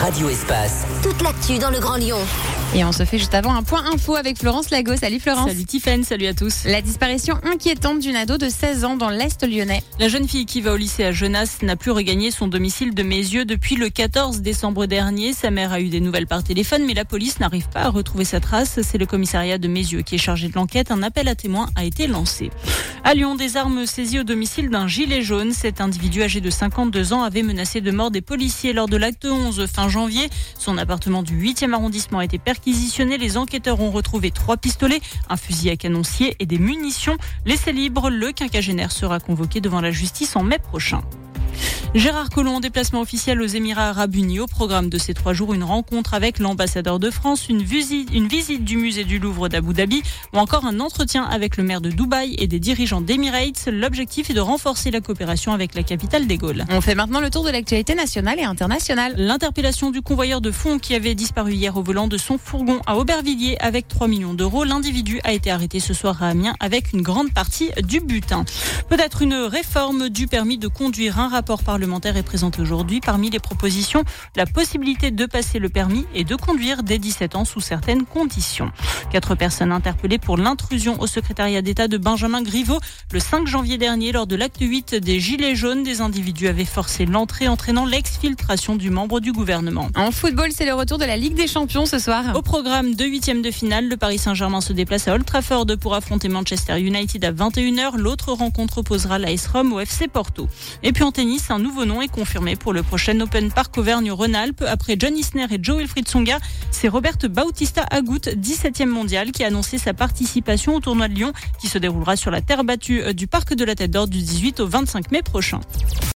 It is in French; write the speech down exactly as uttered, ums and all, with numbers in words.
Radio Espace. Toute l'actu dans le Grand Lyon. Et on se fait juste avant un point info avec Florence Lago. Salut Florence. Salut Tiffany, salut à tous. La disparition inquiétante d'une ado de seize ans dans l'Est lyonnais. La jeune fille qui va au lycée à Genasse n'a plus regagné son domicile de Mézieux depuis le quatorze décembre dernier. Sa mère a eu des nouvelles par téléphone, mais la police n'arrive pas à retrouver sa trace. C'est le commissariat de Mézieux qui est chargé de l'enquête. Un appel à témoins a été lancé. À Lyon, des armes saisies au domicile d'un gilet jaune. Cet individu âgé de cinquante-deux ans avait menacé de mort des policiers lors de l'acte onze fin janvier. Son appartement du huitième arrondissement a été perquisitionné. Les enquêteurs ont retrouvé trois pistolets, un fusil à canoncier et des munitions. Laissé libre, le quinquagénaire sera convoqué devant la justice en mai prochain. Gérard Collomb, déplacement officiel aux Émirats Arabes Unis. Au programme de ces trois jours, une rencontre avec l'ambassadeur de France, une visite, une visite du musée du Louvre d'Abu Dhabi ou encore un entretien avec le maire de Dubaï et des dirigeants d'Emirates. L'objectif est de renforcer la coopération avec la capitale des Gaules. On fait maintenant le tour de l'actualité nationale et internationale. L'interpellation du convoyeur de fonds qui avait disparu hier au volant de son fourgon à Aubervilliers avec trois millions d'euros. L'individu a été arrêté ce soir à Amiens avec une grande partie du butin. Peut-être une réforme du permis de conduire. Un rapport parlementaire est présenté aujourd'hui. Parmi les propositions, la possibilité de passer le permis et de conduire dès dix-sept ans sous certaines conditions. Quatre personnes interpellées pour l'intrusion au secrétariat d'État de Benjamin Griveaux. Le cinq janvier dernier, lors de l'acte huit des Gilets jaunes, des individus avaient forcé l'entrée, entraînant l'exfiltration du membre du gouvernement. En football, c'est le retour de la Ligue des Champions ce soir. Au programme de huitièmes de finale, le Paris Saint-Germain se déplace à Old Trafford pour affronter Manchester United à vingt et une heures. L'autre rencontre opposera l'A S Rome au F C Porto. Et puis en tennis, un nouveau nom est confirmé pour le prochain Open Park Auvergne-Rhône-Alpes. Après John Isner et Joe Wilfried Tsonga, c'est Robert Bautista Agut, dix-septième mondial, qui a annoncé sa participation au tournoi de Lyon qui se déroulera sur la terre battue du Parc de la Tête d'Or du dix-huit au vingt-cinq mai prochain.